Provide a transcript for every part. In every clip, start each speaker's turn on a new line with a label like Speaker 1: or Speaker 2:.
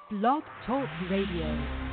Speaker 1: Blog Talk Radio.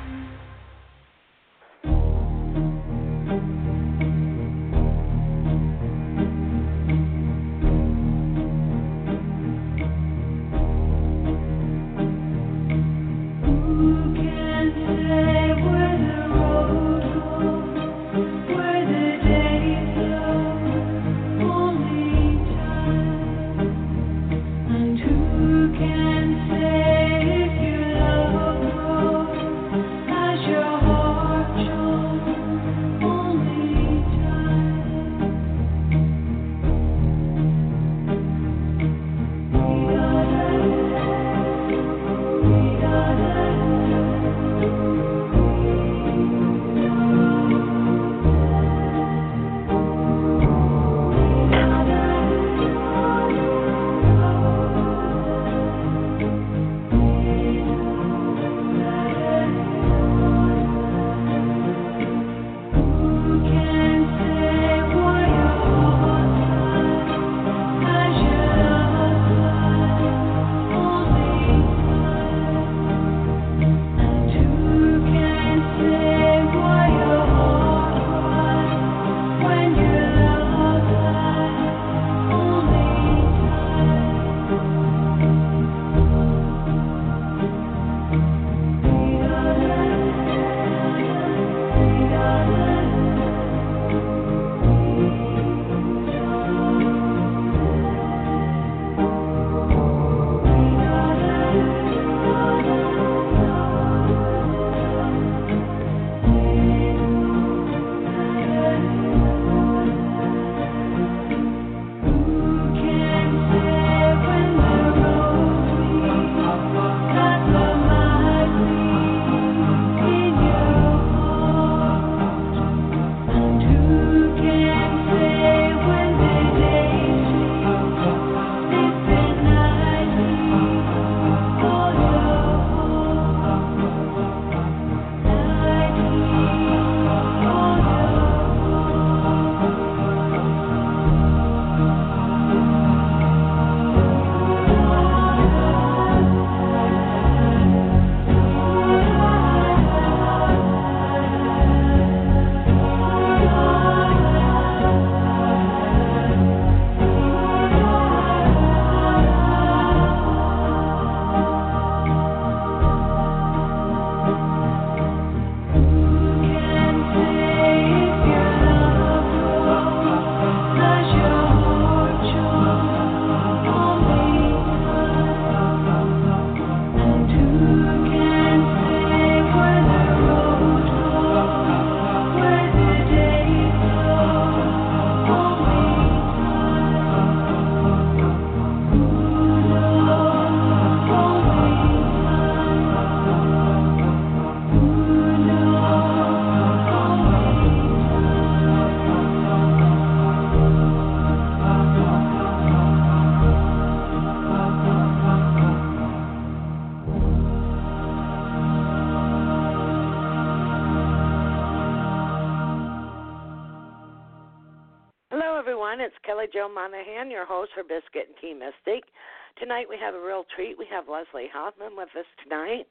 Speaker 2: It's Kelly Jo Monahan, your host for Biscuit and Tea Mystic. Tonight we have a real treat. We have Leslie Hoffman with us tonight,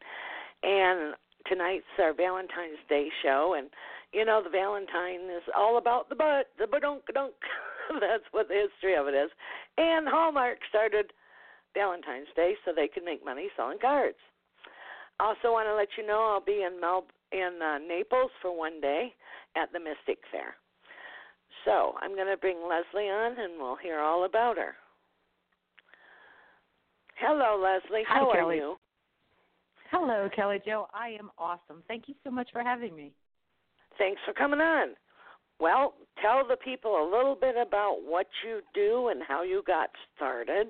Speaker 2: and tonight's our Valentine's Day show. And you know, the Valentine is all about the butt, the badunk-dunk. That's what the history of it is. And Hallmark started Valentine's Day so they could make money selling cards. Also, want to let you know I'll be in Naples for one day at the Mystic Fair. So I'm going to bring Leslie on, and we'll hear all about her. Hello, Leslie. How are you?
Speaker 3: Hello, Kelly Jo. I am awesome. Thank you so much for having me.
Speaker 2: Thanks for coming on. Well, tell the people a little bit about what you do and how you got started.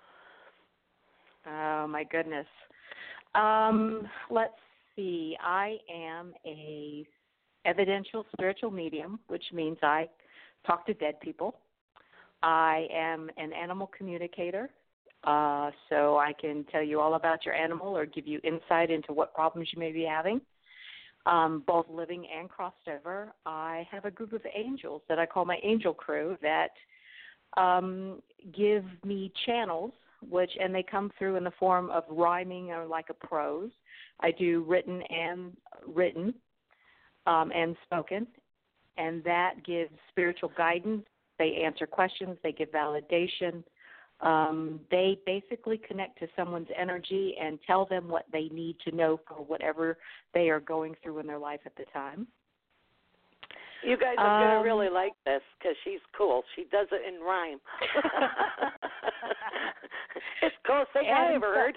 Speaker 3: Oh, my goodness. Let's see. I am a evidential spiritual medium, which means I talk to dead people. I am an animal communicator, so I can tell you all about your animal or give you insight into what problems you may be having, both living and crossed over. I have a group of angels that I call my angel crew that give me channels and they come through in the form of rhyming or like a prose. I do written and spoken, and that gives spiritual guidance. They answer questions. They give validation. They basically connect to someone's energy and tell them what they need to know for whatever they are going through in their life at the time.
Speaker 2: You guys are going to really like this because she's cool. She does it in rhyme. It's the coolest thing I ever heard.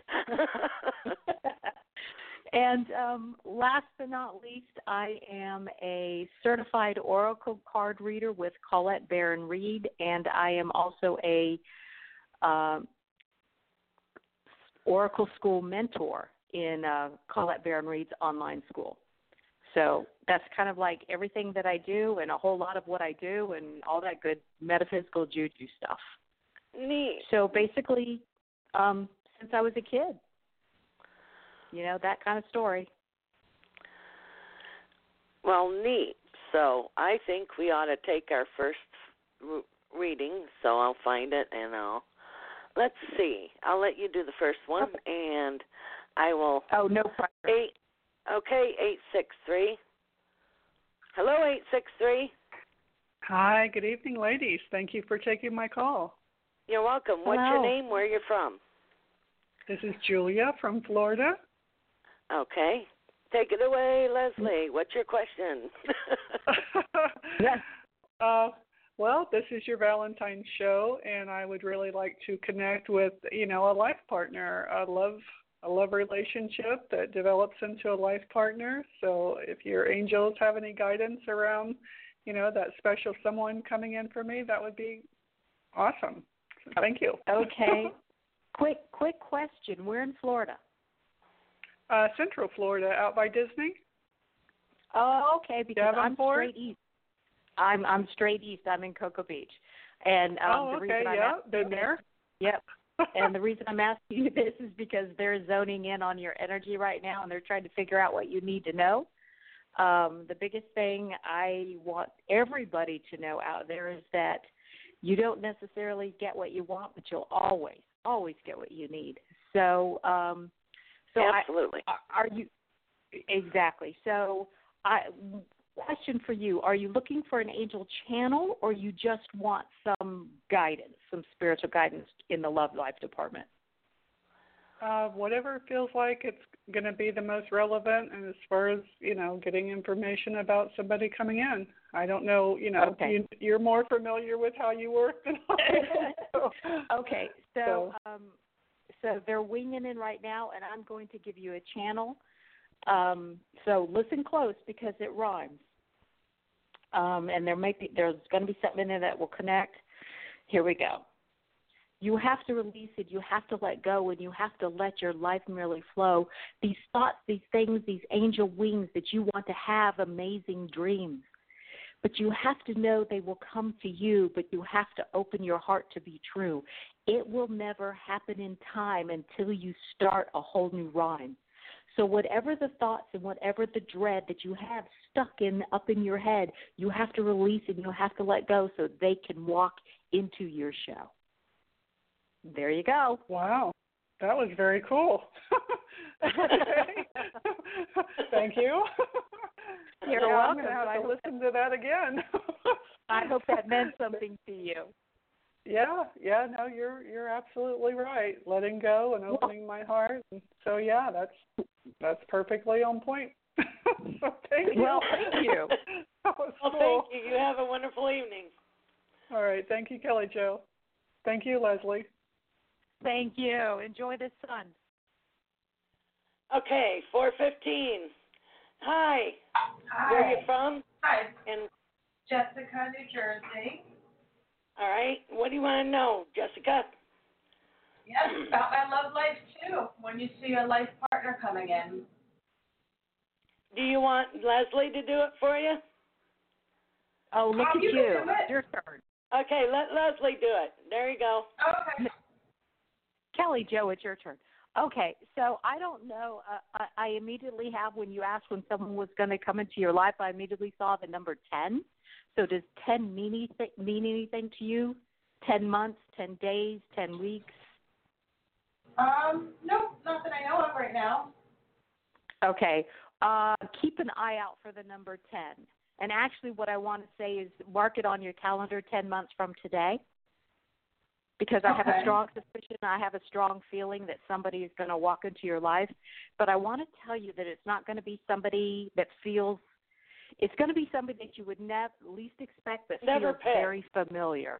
Speaker 3: And last but not least, I am a certified oracle card reader with Colette Baron Reed, and I am also a oracle school mentor in Colette Baron Reed's online school. So that's kind of like everything that I do and a whole lot of what I do and all that good metaphysical juju stuff.
Speaker 2: Neat.
Speaker 3: So basically, since I was a kid, that kind of story.
Speaker 2: Well, neat. So I think we ought to take our first reading. So I'll find it and let's see. I'll let you do the first one, and I will.
Speaker 3: Oh, no pressure.
Speaker 2: 863. Hello, 863.
Speaker 4: Hi, good evening, ladies. Thank you for taking my call.
Speaker 2: You're welcome.
Speaker 3: Hello.
Speaker 2: What's your name? Where are you from?
Speaker 4: This is Julia from Florida.
Speaker 2: Okay. Take it away, Leslie. What's your question?
Speaker 3: Yes.
Speaker 4: Well, this is your Valentine's show, and I would really like to connect with, a life partner, a love relationship that develops into a life partner. So if your angels have any guidance around, that special someone coming in for me, that would be awesome. So thank you.
Speaker 3: Okay. Quick question. We're in Florida.
Speaker 4: Central Florida, out by Disney.
Speaker 3: Oh, okay, because I'm
Speaker 4: Davenport?
Speaker 3: straight east. I'm straight east. I'm in Cocoa Beach. And the reason I'm asking
Speaker 4: been there.
Speaker 3: Yep. And the reason I'm asking you this is because they're zoning in on your energy right now, and they're trying to figure out what you need to know. The biggest thing I want everybody to know out there is that you don't necessarily get what you want, but you'll always get what you need. So,
Speaker 2: Absolutely.
Speaker 3: Are you exactly? So, question for you: are you looking for an angel channel, or you just want some guidance, some spiritual guidance in the love life department?
Speaker 4: Whatever feels like it's going to be the most relevant, and as far as getting information about somebody coming in. I don't know.
Speaker 3: Okay.
Speaker 4: You're more familiar with how you work than I am.
Speaker 3: Okay, so they're winging in right now, and I'm going to give you a channel. So listen close because it rhymes. And there's going to be something in there that will connect. Here we go. You have to release it. You have to let go, and you have to let your life merely flow. These thoughts, these things, these angel wings that you want to have amazing dreams. But you have to know they will come to you, but you have to open your heart to be true. It will never happen in time until you start a whole new rhyme. So whatever the thoughts and whatever the dread that you have stuck up in your head, you have to release and you have to let go so they can walk into your show. There you go.
Speaker 4: Wow. That was very cool. Thank you.
Speaker 3: You're
Speaker 4: I'm
Speaker 3: welcome.
Speaker 4: going to have to listen to that again.
Speaker 3: I hope that meant something to you.
Speaker 4: Yeah, no, you're absolutely right. Letting go and opening my heart. And so that's perfectly on point. So thank you.
Speaker 3: Well, thank you.
Speaker 4: That was cool.
Speaker 2: Thank you. You have a wonderful evening.
Speaker 4: All right, thank you, Kelly Jo. Thank you, Leslie.
Speaker 3: Thank you. Enjoy the sun.
Speaker 2: Okay, 4:15. Hi. Where are you from?
Speaker 5: Hi,
Speaker 2: And
Speaker 5: Jessica, New Jersey.
Speaker 2: all right. What do you want to know, Jessica?
Speaker 5: Yes, about my love life too. When you see a life partner coming in.
Speaker 2: Do you want Leslie to do it for you?
Speaker 3: Oh, look at
Speaker 5: you
Speaker 3: you.
Speaker 5: can do it.
Speaker 3: Your turn.
Speaker 2: Okay, let Leslie do it. There you go.
Speaker 5: Okay.
Speaker 3: Kelly Jo, it's your turn. Okay, so I don't know. I immediately have, when you asked when someone was going to come into your life, I immediately saw the number 10. So does 10 mean anything to you? 10 months, 10 days, 10 weeks?
Speaker 5: Nope, not that I know of right now.
Speaker 3: Okay. Keep an eye out for the number 10. And actually what I want to say is mark it on your calendar 10 months from today, because I have a strong suspicion, I have a strong feeling that somebody is going to walk into your life. But I want to tell you that it's not going to be somebody that feels – it's going to be somebody that you would least expect but feels very familiar.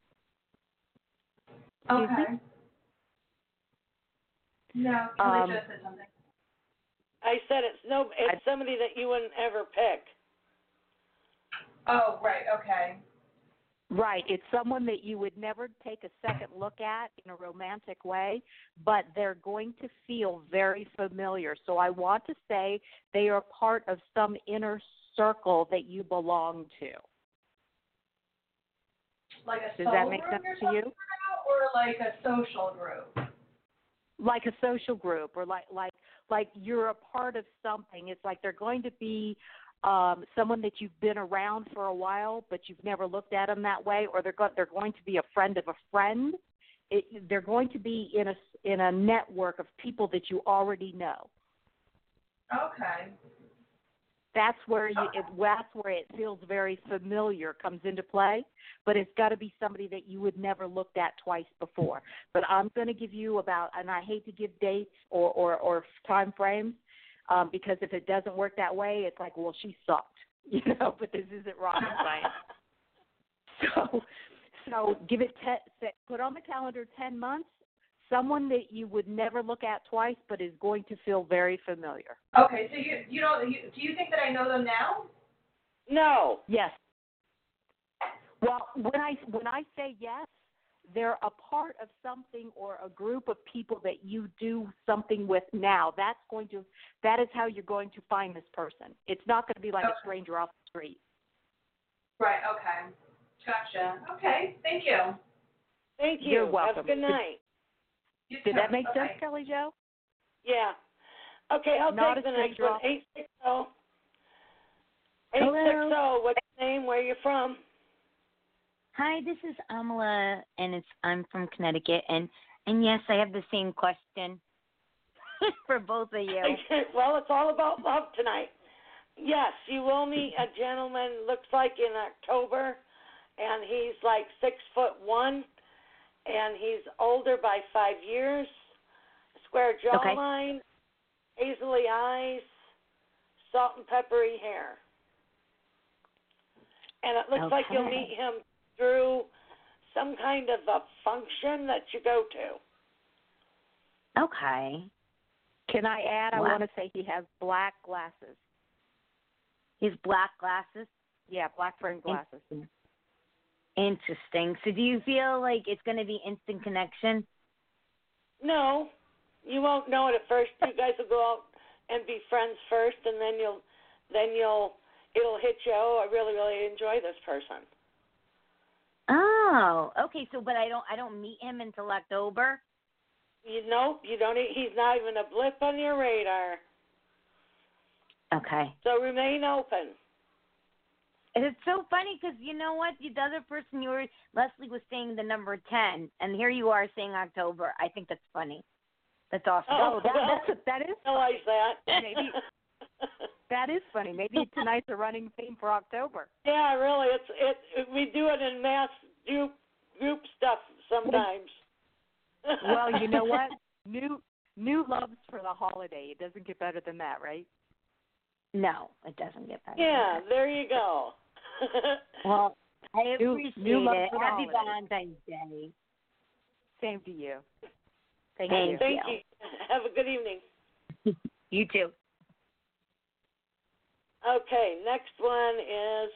Speaker 5: Okay. No, Kelly just said something.
Speaker 2: I said it's somebody that you wouldn't ever pick.
Speaker 5: Oh, right, okay.
Speaker 3: Right. It's someone that you would never take a second look at in a romantic way, but they're going to feel very familiar. So I want to say they are part of some inner circle that you belong to.
Speaker 5: Like a
Speaker 3: Does that make sense to you?
Speaker 5: Or like a social group?
Speaker 3: Like a social group, or like you're a part of something. It's like they're going to be someone that you've been around for a while, but you've never looked at them that way, or they're going to be a friend of a friend. They're going to be in a network of people that you already know.
Speaker 5: Okay.
Speaker 3: That's where it feels very familiar comes into play, but it's got to be somebody that you would never looked at twice before. But I'm going to give you and I hate to give dates or time frames, because if it doesn't work that way, it's like, well, she sucked, but this isn't rocket science. So give it, put on the calendar 10 months, someone that you would never look at twice, but is going to feel very familiar.
Speaker 5: Okay, so do you think that I know them now?
Speaker 2: No.
Speaker 3: Yes. Well, when I say yes, they're a part of something or a group of people that you do something with now. That is how you're going to find this person. It's not going to be like a stranger off the street.
Speaker 5: Right, okay. Gotcha. Okay, thank you.
Speaker 2: Thank you.
Speaker 3: You're welcome.
Speaker 2: Have a good night.
Speaker 3: Did that make sense, Kelly Jo?
Speaker 2: Yeah. Okay, I'll take the next one. 860. 860, what's your name? Where are you from?
Speaker 6: Hi, this is Amala, and I'm from Connecticut, and yes, I have the same question for both of you.
Speaker 2: Well, it's all about love tonight. Yes, you will meet a gentleman, looks like in October, and he's like 6'1", and he's older by 5 years, square jawline, hazily eyes, salt and peppery hair. And it looks like you'll meet him through some kind of a function that you go to.
Speaker 6: Okay.
Speaker 3: Can I add, I want to say he has black glasses.
Speaker 6: He has black glasses?
Speaker 3: Yeah, black framed glasses.
Speaker 6: Interesting. So do you feel like it's going to be instant connection?
Speaker 2: No. You won't know it at first. You guys will go out and be friends first, and then it'll hit you, I really, really enjoy this person.
Speaker 6: Oh, okay. So, but I don't meet him until October.
Speaker 2: You don't. He's not even a blip on your radar.
Speaker 6: Okay.
Speaker 2: So remain open.
Speaker 6: And it's so funny because you know what? The other person Leslie was saying the number 10, and here you are saying October. I think that's funny. That's awesome.
Speaker 3: Oh, that is
Speaker 2: realize that.
Speaker 3: Maybe that is funny. Maybe tonight's a running theme for October.
Speaker 2: Yeah, really. We do it in mass group stuff sometimes.
Speaker 3: Well, you know what? New loves for the holiday. It doesn't get better than that, right?
Speaker 6: No, it doesn't get better.
Speaker 2: Yeah, there you go.
Speaker 6: Well, I appreciate it. Happy
Speaker 3: holiday.
Speaker 6: Valentine's Day.
Speaker 3: Same to you. Thank
Speaker 2: you. Have a good evening.
Speaker 6: You too.
Speaker 2: Okay, next one is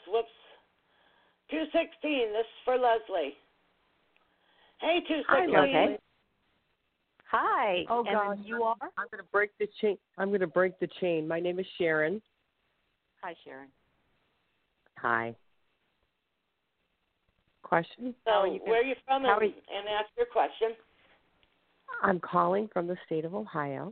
Speaker 2: 216. This is for Leslie. Hey, 216.
Speaker 3: Hi, Leslie. Hi.
Speaker 7: Oh God,
Speaker 3: you are?
Speaker 7: I'm going to break the chain. My name is Sharon.
Speaker 3: Hi, Sharon.
Speaker 7: Hi. Question?
Speaker 2: So, where are you from and ask your question.
Speaker 7: I'm calling from the state of Ohio.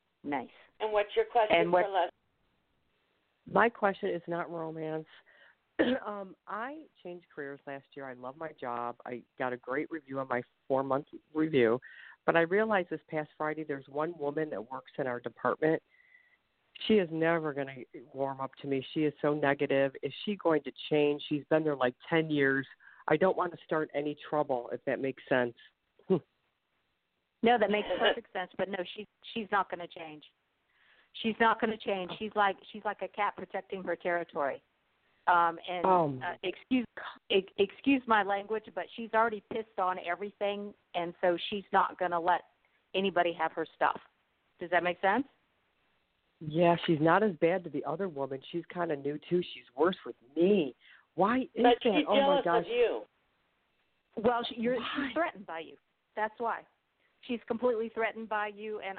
Speaker 3: Nice.
Speaker 2: And what's your question for Leslie?
Speaker 7: My question is not romance. I changed careers last year. I love my job. I got a great review on my 4-month review. But I realized this past Friday there's one woman that works in our department. She is never going to warm up to me. She is so negative. Is she going to change? She's been there like 10 years. I don't want to start any trouble, if that makes sense.
Speaker 3: No, that makes perfect sense. But no, she's not going to change. She's not going to change. She's like a cat protecting her territory. Excuse my language, but she's already pissed on everything, and so she's not going to let anybody have her stuff. Does that make sense?
Speaker 7: Yeah, she's not as bad to the other woman. She's kind of new too. She's worse with me. Why is
Speaker 2: but
Speaker 7: that?
Speaker 2: She's
Speaker 7: oh
Speaker 2: jealous
Speaker 7: my gosh.
Speaker 2: of you.
Speaker 3: Well, she's threatened by you. That's why. She's completely threatened by you, and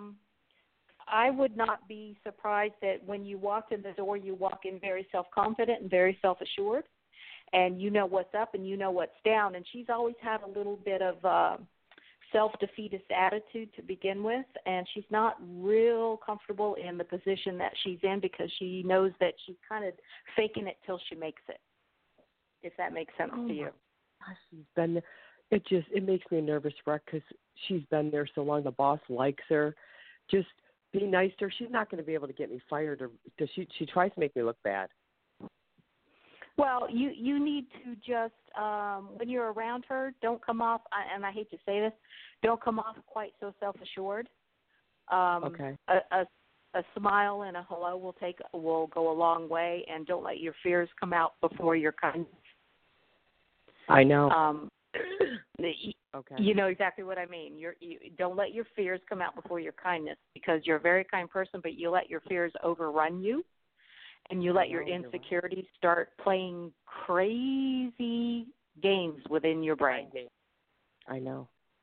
Speaker 3: I would not be surprised that when you walked in the door, you walk in very self-confident and very self-assured, and you know what's up and you know what's down. And she's always had a little bit of self-defeatist attitude to begin with, and she's not real comfortable in the position that she's in because she knows that she's kind of faking it till she makes it, if that makes sense to you.
Speaker 7: Gosh, she's been there. It makes me a nervous wreck because she's been there so long. The boss likes her. Just be nice to her. She's not going to be able to get me fired, or because she tries to make me look bad.
Speaker 3: Well, you need to just when you're around her, don't come off. And I hate to say this, don't come off quite so self-assured.
Speaker 7: Okay.
Speaker 3: A smile and a hello will go a long way, and don't let your fears come out before your kindness.
Speaker 7: I know. Okay.
Speaker 3: You know exactly what I mean. You don't let your fears come out before your kindness, because you're a very kind person, but you let your fears overrun you, and you let your insecurities start playing crazy games within your brain.
Speaker 7: I know.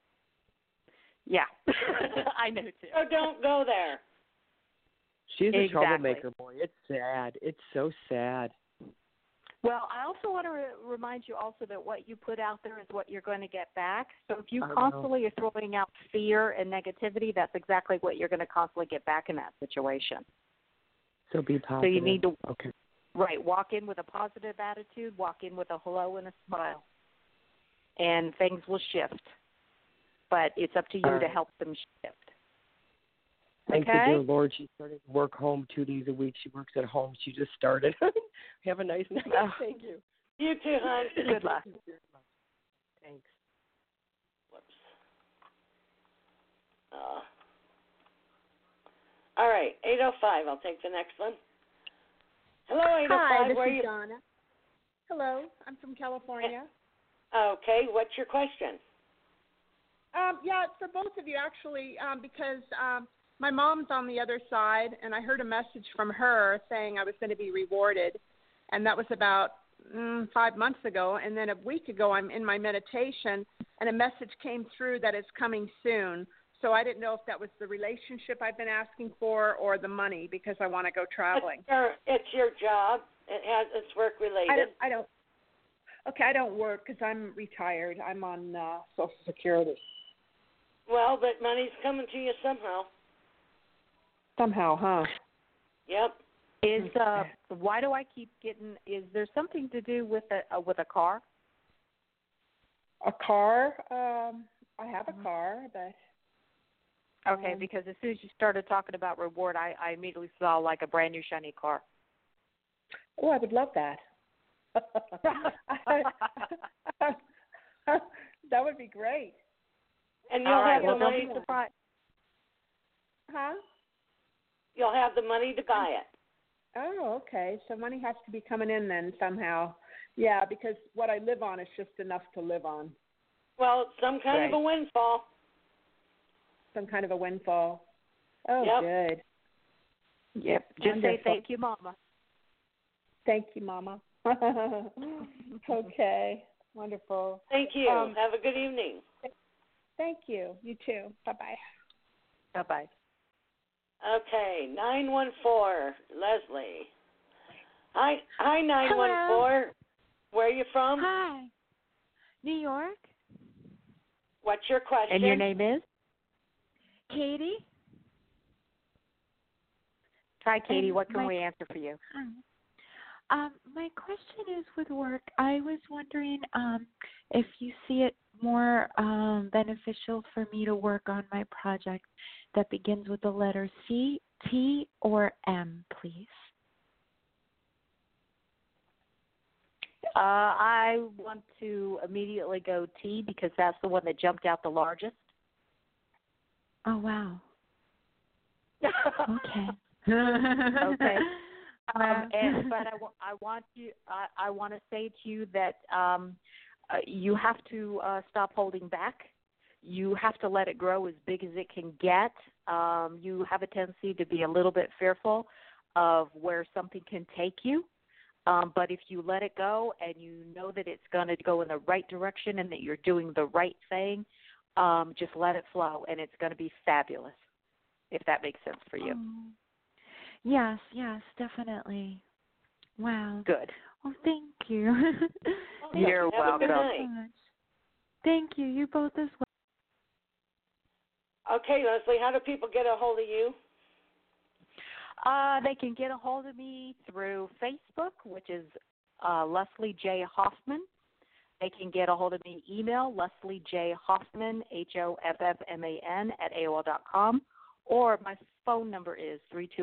Speaker 3: Yeah, I know too.
Speaker 2: Oh, don't go there.
Speaker 7: She's a troublemaker, boy. It's sad. It's so sad.
Speaker 3: Well, I also want to remind you also that what you put out there is what you're going to get back. So if you constantly are throwing out fear and negativity, that's exactly what you're going to constantly get back in that situation.
Speaker 7: So be positive.
Speaker 3: So you need to
Speaker 7: Right,
Speaker 3: walk in with a positive attitude, walk in with a hello and a smile, and things will shift. But it's up to you to help them shift.
Speaker 7: Thank the dear Lord. She's starting to work home 2 days a week. She works at home. She just started. Have a nice night. Thank you.
Speaker 2: You too, hon.
Speaker 3: Good luck.
Speaker 7: Thanks.
Speaker 2: Whoops. All right, 805. I'll take the next one. Hello, 805.
Speaker 8: Hi, this
Speaker 2: Where are
Speaker 8: is
Speaker 2: you?
Speaker 8: Donna. Hello, I'm from California.
Speaker 2: Okay, what's your question?
Speaker 8: Yeah, it's for both of you actually, because my mom's on the other side, and I heard a message from her saying I was going to be rewarded, and that was about 5 months ago. And then a week ago, I'm in my meditation, and a message came through that it's coming soon. So I didn't know if that was the relationship I've been asking for or the money, because I want to go traveling.
Speaker 2: It's your job. It's work related.
Speaker 8: I don't work because I'm retired. I'm on Social Security.
Speaker 2: Well, but money's coming to you somehow.
Speaker 8: Somehow, huh?
Speaker 2: Yep.
Speaker 3: Why do I keep getting? Is there something to do with a car?
Speaker 8: A car? I have a car, but.
Speaker 3: Okay, because as soon as you started talking about reward, I immediately saw like a brand new shiny car.
Speaker 8: Oh, I would love that. That would be great.
Speaker 2: And you'll have the money
Speaker 3: to buy.
Speaker 8: Huh?
Speaker 2: You'll have the money to buy it.
Speaker 8: Oh, okay. So money has to be coming in then somehow. Yeah, because what I live on is just enough to live on.
Speaker 2: Well, some kind of a windfall.
Speaker 8: Some kind of a windfall. Oh, good.
Speaker 3: Yep. Just say thank you, Mama.
Speaker 8: Thank you, Mama. Okay. Wonderful.
Speaker 2: Thank you. Have a good evening.
Speaker 8: Thank you. You too. Bye-bye.
Speaker 3: Bye-bye.
Speaker 2: Okay, 914, Leslie. Hi, 914.
Speaker 9: Hello.
Speaker 2: Where are you from?
Speaker 9: Hi. New York.
Speaker 2: What's your question?
Speaker 3: And your name is?
Speaker 9: Katie.
Speaker 3: Hi, Katie. What can we answer for you?
Speaker 9: My question is with work. I was wondering if you see it more beneficial for me to work on my project that begins with the letter C, T, or M, please.
Speaker 3: I want to immediately go T because that's the one that jumped out the largest.
Speaker 9: Oh, wow. Okay.
Speaker 3: Okay. But I want to say to you that you have to stop holding back. You have to let it grow as big as it can get. You have a tendency to be a little bit fearful of where something can take you. But if you let it go and you know that it's going to go in the right direction and that you're doing the right thing, just let it flow, and it's going to be fabulous, if that makes sense for you.
Speaker 9: Yes, definitely. Wow.
Speaker 3: Good.
Speaker 9: Well, thank you.
Speaker 3: You're welcome.
Speaker 9: So much. Thank you. You both as well.
Speaker 2: Okay, Leslie, how do people get a hold of you?
Speaker 3: They can get a hold of me through Facebook, which is Leslie J. Hoffman. They can get a hold of me email, Leslie J. Hoffman, HOFFMAN, @AOL.com, or my phone number is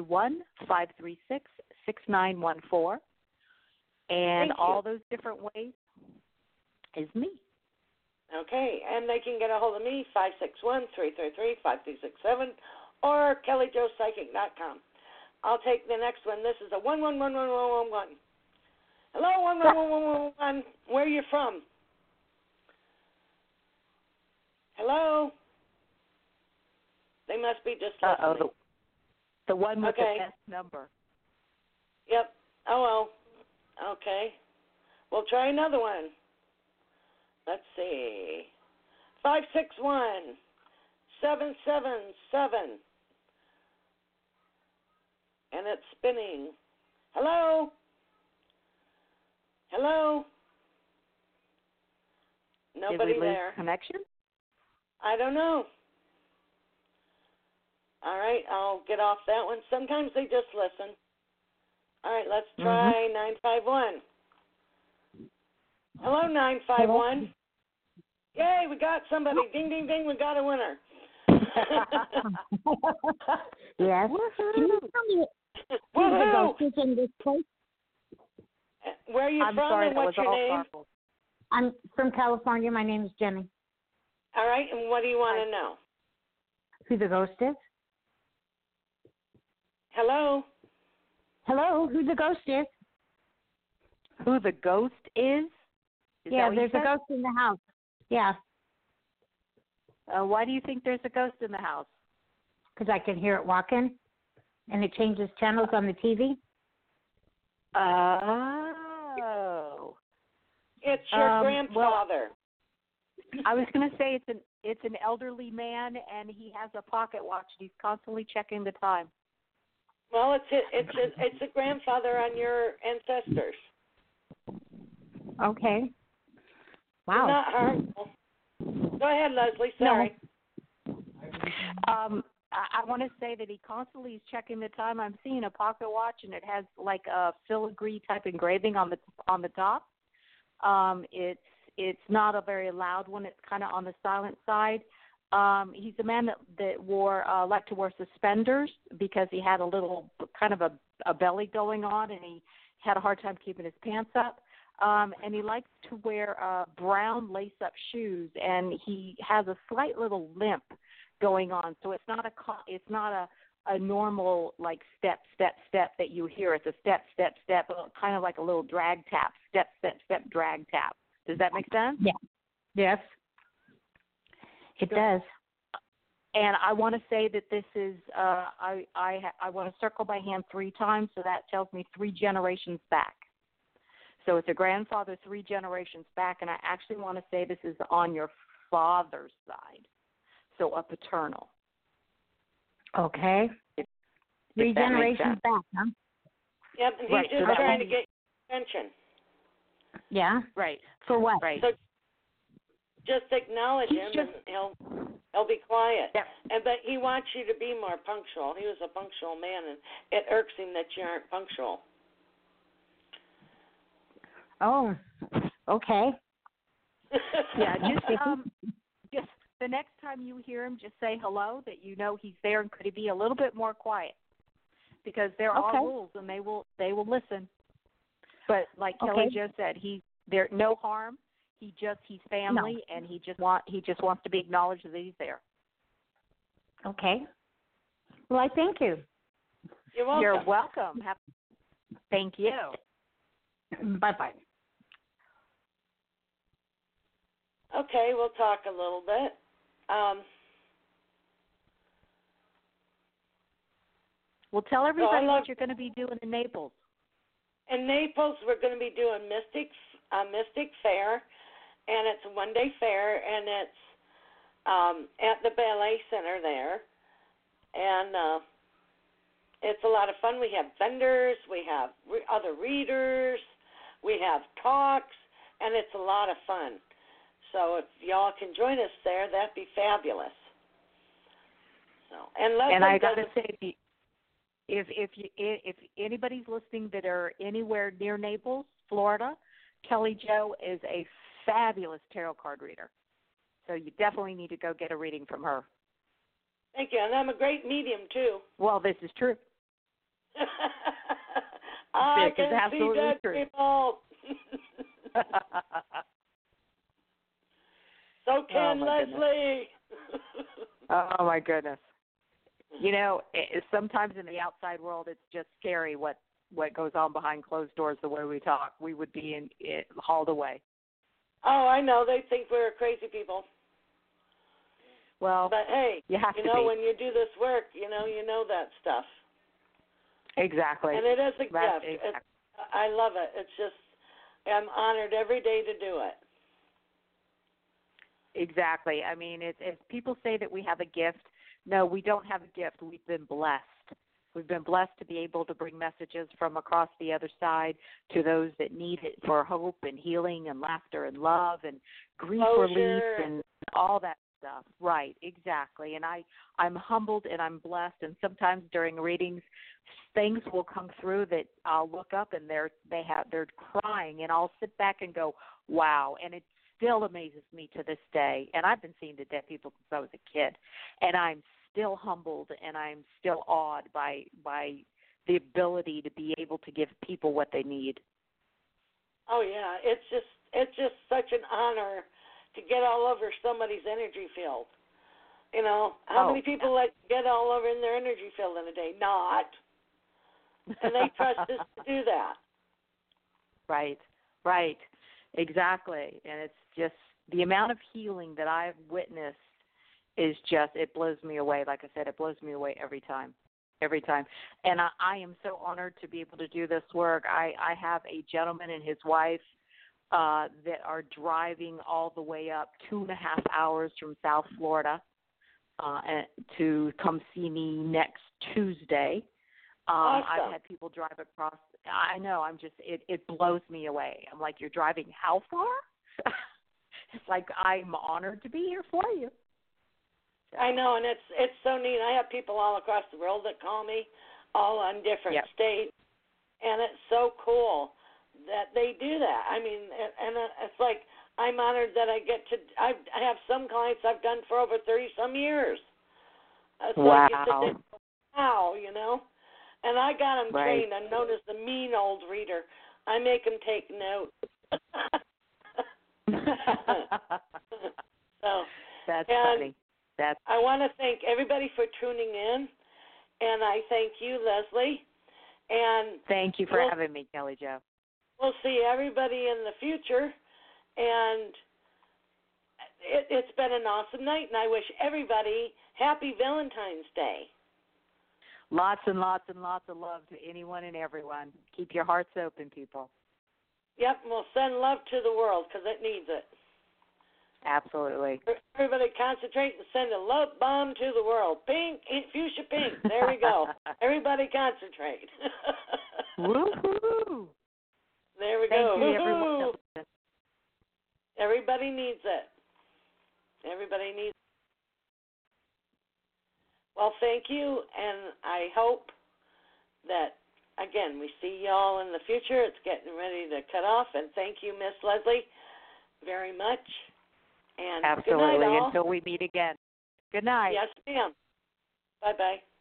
Speaker 3: 321-536-6914. And all those different ways is me.
Speaker 2: Okay, and they can get a hold of me, 561-333-5267, or kellyjopsychic.com. I'll take the next one. This is a 1111111. Hello, 11111. Where are you from? Hello? They must be just listening.
Speaker 3: The one with the best number.
Speaker 2: Yep. Oh, well. Okay. We'll try another one. Let's see. 561-777. And it's spinning. Hello? Hello? Nobody
Speaker 3: Did we lose
Speaker 2: there.
Speaker 3: Connection?
Speaker 2: I don't know. All right, I'll get off that one. Sometimes they just listen. All right, let's try 951. Hello, 951. Yay, we got somebody. Ding, ding, ding, we got a winner.
Speaker 10: Yes. Can you tell me who's the ghost is in this place?
Speaker 2: Where are you
Speaker 3: I'm
Speaker 2: from
Speaker 3: sorry,
Speaker 2: and
Speaker 3: that
Speaker 2: what's
Speaker 3: was
Speaker 2: your
Speaker 3: all
Speaker 2: name?
Speaker 3: garbled.
Speaker 10: I'm from California. My name is Jenny.
Speaker 2: All right, and what do you want to know?
Speaker 10: Who the ghost is?
Speaker 2: Hello?
Speaker 10: Hello, who the ghost is?
Speaker 3: Who the ghost is?
Speaker 10: Yeah, there's a ghost in the house. Yeah.
Speaker 3: Why do you think there's a ghost in the house?
Speaker 10: Because I can hear it walking, and it changes channels on the TV.
Speaker 3: Oh.
Speaker 2: It's your grandfather.
Speaker 3: Well, I was going to say it's an elderly man, and he has a pocket watch. He's constantly checking the time.
Speaker 2: Well, it's a grandfather on your ancestors.
Speaker 10: Okay. Wow.
Speaker 2: Not harmful. Go ahead, Leslie. Sorry.
Speaker 3: No. I want to say that he constantly is checking the time. I'm seeing a pocket watch, and it has like a filigree type engraving on the top. It's not a very loud one. It's kind of on the silent side. He's a man that liked to wear suspenders because he had a little kind of a belly going on, and he had a hard time keeping his pants up. And he likes to wear brown lace-up shoes, and he has a slight little limp going on. So it's not a normal like step that you hear. It's a step, kind of like a little drag tap. Step, drag tap. Does that make sense?
Speaker 10: Yeah. Yes. It does.
Speaker 3: And I want to say that this is I want to circle my hand 3 times, so that tells me 3 generations back. So it's a grandfather 3 generations back, and I actually want to say this is on your father's side, so a paternal.
Speaker 10: Okay. 3 generations back, huh?
Speaker 2: Yep, and he's just trying to get your attention.
Speaker 10: Yeah.
Speaker 3: Right.
Speaker 10: For what?
Speaker 3: Right.
Speaker 2: So just acknowledge him, and he'll be quiet.
Speaker 3: Yep.
Speaker 2: But he wants you to be more punctual. He was a punctual man, and it irks him that you aren't punctual.
Speaker 10: Oh, okay.
Speaker 3: Yeah, just the next time you hear him, just say hello, that you know he's there, and could he be a little bit more quiet? Because there are rules, and they will listen. But like Kelly Jo said, there no harm. He's family, and he just wants to be acknowledged that he's there.
Speaker 10: Okay. Well, I thank you.
Speaker 2: You're welcome.
Speaker 3: You're welcome. Thank you.
Speaker 10: Bye-bye.
Speaker 2: Okay, we'll talk a little bit.
Speaker 3: Well, tell everybody what you're going to be doing in Naples.
Speaker 2: In Naples, we're going to be doing Mystic Fair, and it's a one-day fair, and it's at the Ballet Center there, and it's a lot of fun. We have vendors, we have other readers, we have talks, and it's a lot of fun. So if y'all can join us there, that'd be fabulous. So, and
Speaker 3: I got to say, if anybody's listening that are anywhere near Naples, Florida, Kelly Jo is a fabulous tarot card reader. So you definitely need to go get a reading from her.
Speaker 2: Thank you, and I'm a great medium too.
Speaker 3: Well, this is true.
Speaker 2: I
Speaker 3: this
Speaker 2: can see dead people. So can Leslie.
Speaker 3: Oh my goodness. You know, sometimes in the outside world, it's just scary what goes on behind closed doors. The way we talk, we would be hauled away.
Speaker 2: Oh, I know. They think we're crazy people.
Speaker 3: Well,
Speaker 2: but hey,
Speaker 3: you
Speaker 2: know, when you do this work, you know that stuff.
Speaker 3: Exactly.
Speaker 2: And it is a gift.
Speaker 3: Exactly.
Speaker 2: I love it. It's just, I'm honored every day to do it.
Speaker 3: Exactly. I mean, it's people say that we have a gift. No, we don't have a gift. We've been blessed. We've been blessed to be able to bring messages from across the other side to those that need it for hope and healing and laughter and love and grief relief and all that stuff. Right, exactly. And I'm humbled and I'm blessed. And sometimes during readings, things will come through that I'll look up and they're crying, and I'll sit back and go, wow. And it still amazes me to this day. And I've been seeing the dead people since I was a kid, and I'm still humbled and I'm still awed by the ability to be able to give people what they need.
Speaker 2: Oh yeah, it's just such an honor to get all over somebody's energy field. You know, how many people like get all over in their energy field in a day? Not. And they trust us to do that.
Speaker 3: Right. Exactly. And it's just the amount of healing that I've witnessed is just, it blows me away. Like I said, it blows me away every time. And I am so honored to be able to do this work. I have a gentleman and his wife that are driving all the way up 2.5 hours from South Florida to come see me next Tuesday.
Speaker 2: Awesome.
Speaker 3: I've had people drive across. I know. I'm just. It blows me away. I'm like, you're driving how far? It's like, I'm honored to be here for you. So.
Speaker 2: I know, and it's so neat. I have people all across the world that call me, all on different states, and it's so cool that they do that. I mean, and it's like, I'm honored that I get to. I have some clients I've done for over 30-some years. It's
Speaker 3: wow.
Speaker 2: Like wow, you know. And I got them trained. I'm known as the mean old reader. I make them take notes. So
Speaker 3: that's funny.
Speaker 2: I want to thank everybody for tuning in, and I thank you, Leslie. And
Speaker 3: thank you for having me, Kelly Jo.
Speaker 2: We'll see everybody in the future, and it's been an awesome night, and I wish everybody happy Valentine's Day.
Speaker 3: Lots and lots and lots of love to anyone and everyone. Keep your hearts open, people.
Speaker 2: Yep, and we'll send love to the world because it needs it.
Speaker 3: Absolutely.
Speaker 2: Everybody concentrate and send a love bomb to the world. Pink, fuchsia pink. There we go. Everybody concentrate.
Speaker 3: Woohoo!
Speaker 2: There we
Speaker 3: go.
Speaker 2: Thank you, everyone. Everybody needs it. Everybody needs it. Well, thank you, and I hope that again, we see y'all in the future. It's getting ready to cut off, and thank you, Miss Leslie, very much. And
Speaker 3: Absolutely.
Speaker 2: good night, all.
Speaker 3: Until we meet again. Good night.
Speaker 2: Yes, ma'am. Bye-bye.